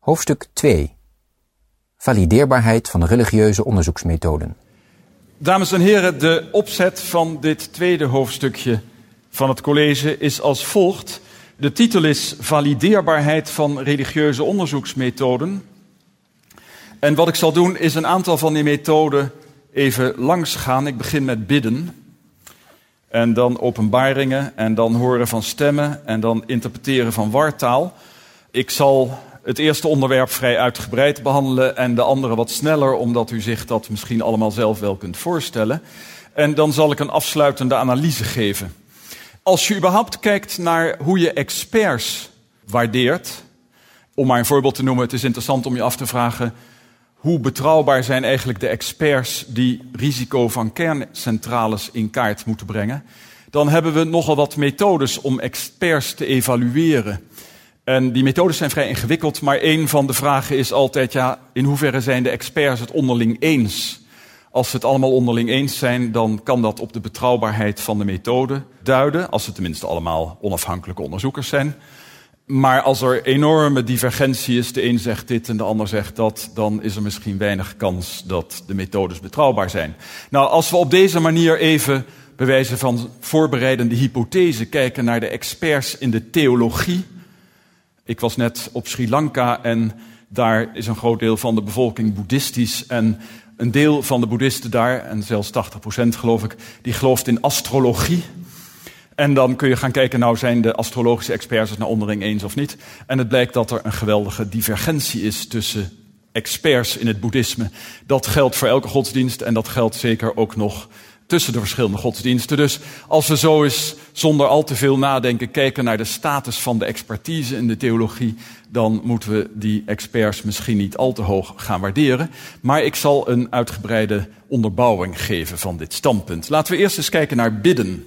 Hoofdstuk 2. Valideerbaarheid van religieuze onderzoeksmethoden. Dames en heren, de opzet van dit tweede hoofdstukje van het college is als volgt. De titel is Valideerbaarheid van religieuze onderzoeksmethoden. En wat ik zal doen is een aantal van die methoden even langs gaan. Ik begin met bidden. En dan openbaringen en dan horen van stemmen en dan interpreteren van wartaal. Ik zal het eerste onderwerp vrij uitgebreid behandelen en de andere wat sneller, omdat u zich dat misschien allemaal zelf wel kunt voorstellen. En dan zal ik een afsluitende analyse geven. Als je überhaupt kijkt naar hoe je experts waardeert, om maar een voorbeeld te noemen, het is interessant om je af te vragen, hoe betrouwbaar zijn eigenlijk de experts die risico van kerncentrales in kaart moeten brengen? Dan hebben we nogal wat methodes om experts te evalueren. En die methodes zijn vrij ingewikkeld, maar een van de vragen is altijd, in hoeverre zijn de experts het onderling eens? Als ze het allemaal onderling eens zijn, dan kan dat op de betrouwbaarheid van de methode duiden, als ze tenminste allemaal onafhankelijke onderzoekers zijn. Maar als er enorme divergentie is, de een zegt dit en de ander zegt dat, dan is er misschien weinig kans dat de methodes betrouwbaar zijn. Nou, als we op deze manier even, bij wijze van voorbereidende hypothese, kijken naar de experts in de theologie. Ik was net op Sri Lanka en daar is een groot deel van de bevolking boeddhistisch. En een deel van de boeddhisten daar, en zelfs 80% geloof ik, die gelooft in astrologie. En dan kun je gaan kijken, zijn de astrologische experts het nou onderling eens of niet. En het blijkt dat er een geweldige divergentie is tussen experts in het boeddhisme. Dat geldt voor elke godsdienst en dat geldt zeker ook nog tussen de verschillende godsdiensten. Dus als we zo eens zonder al te veel nadenken kijken naar de status van de expertise in de theologie, dan moeten we die experts misschien niet al te hoog gaan waarderen. Maar ik zal een uitgebreide onderbouwing geven van dit standpunt. Laten we eerst eens kijken naar bidden.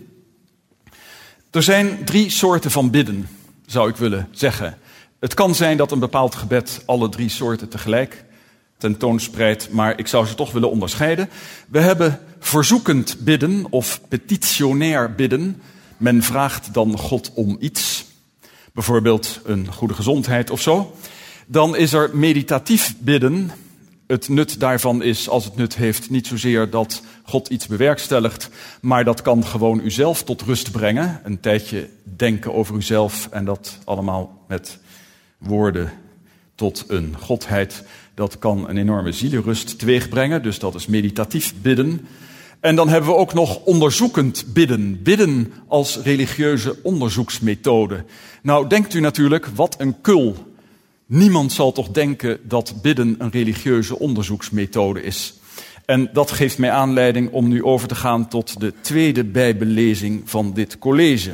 Er zijn 3 soorten van bidden, zou ik willen zeggen. Het kan zijn dat een bepaald gebed alle 3 soorten tegelijk tentoonspreidt, maar ik zou ze toch willen onderscheiden. We hebben verzoekend bidden of petitionair bidden. Men vraagt dan God om iets, bijvoorbeeld een goede gezondheid of zo. Dan is er meditatief bidden. Het nut daarvan is, als het nut heeft, niet zozeer dat God iets bewerkstelligt, maar dat kan gewoon uzelf tot rust brengen. Een tijdje denken over uzelf en dat allemaal met woorden tot een godheid. Dat kan een enorme zielerust teweegbrengen, dus dat is meditatief bidden. En dan hebben we ook nog onderzoekend bidden. Bidden als religieuze onderzoeksmethode. Nou, denkt u natuurlijk, wat een kul. Niemand zal toch denken dat bidden een religieuze onderzoeksmethode is. En dat geeft mij aanleiding om nu over te gaan tot de tweede bijbellezing van dit college.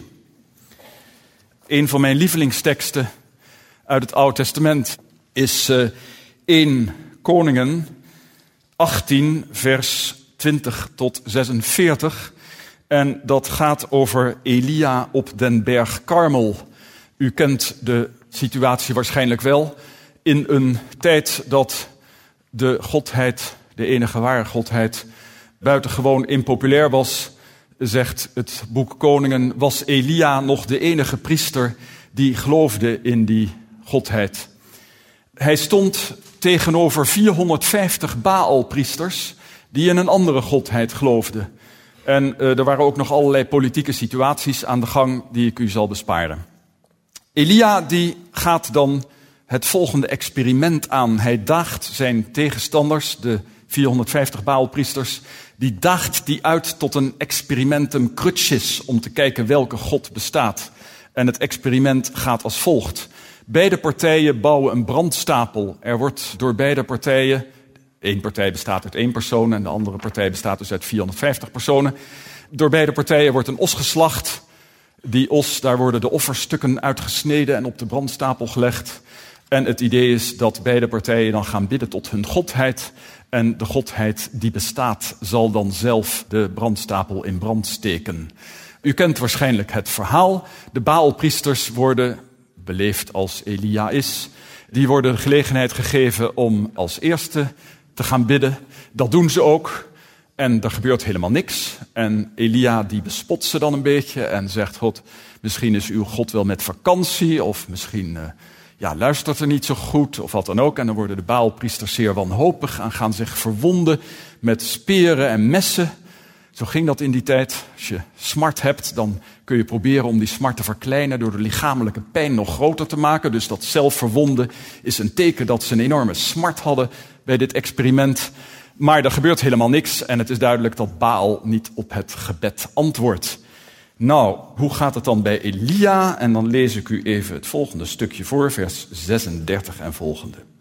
Een van mijn lievelingsteksten uit het Oude Testament is 1 Koningen 18 vers 20 tot 46. En dat gaat over Elia op den berg Karmel. U kent de situatie waarschijnlijk wel. In een tijd dat de godheid, de enige ware godheid, buitengewoon impopulair was, zegt het boek Koningen, was Elia nog de enige priester die geloofde in die godheid. Hij stond tegenover 450 Baalpriesters die in een andere godheid geloofden. En er waren ook nog allerlei politieke situaties aan de gang die ik u zal besparen. Elia die gaat dan het volgende experiment aan. Hij daagt zijn tegenstanders, de 450 Baalpriesters, die daagt die uit tot een experimentum crucis om te kijken welke god bestaat. En het experiment gaat als volgt. Beide partijen bouwen een brandstapel. Er wordt door beide partijen, één partij bestaat uit 1 persoon en de andere partij bestaat dus uit 450 personen. Door beide partijen wordt een os geslacht. Die os, daar worden de offerstukken uitgesneden en op de brandstapel gelegd. En het idee is dat beide partijen dan gaan bidden tot hun godheid. En de godheid die bestaat zal dan zelf de brandstapel in brand steken. U kent waarschijnlijk het verhaal. De Baalpriesters worden, beleefd als Elia is, die worden de gelegenheid gegeven om als eerste te gaan bidden. Dat doen ze ook. En er gebeurt helemaal niks. En Elia die bespot ze dan een beetje en zegt, God, misschien is uw God wel met vakantie of misschien luistert er niet zo goed of wat dan ook. En dan worden de Baalpriesters zeer wanhopig en gaan zich verwonden met speren en messen. Zo ging dat in die tijd. Als je smart hebt, dan kun je proberen om die smart te verkleinen door de lichamelijke pijn nog groter te maken. Dus dat zelfverwonden is een teken dat ze een enorme smart hadden bij dit experiment. Maar er gebeurt helemaal niks en het is duidelijk dat Baal niet op het gebed antwoordt. Nou, hoe gaat het dan bij Elia? En dan lees ik u even het volgende stukje voor, vers 36 en volgende.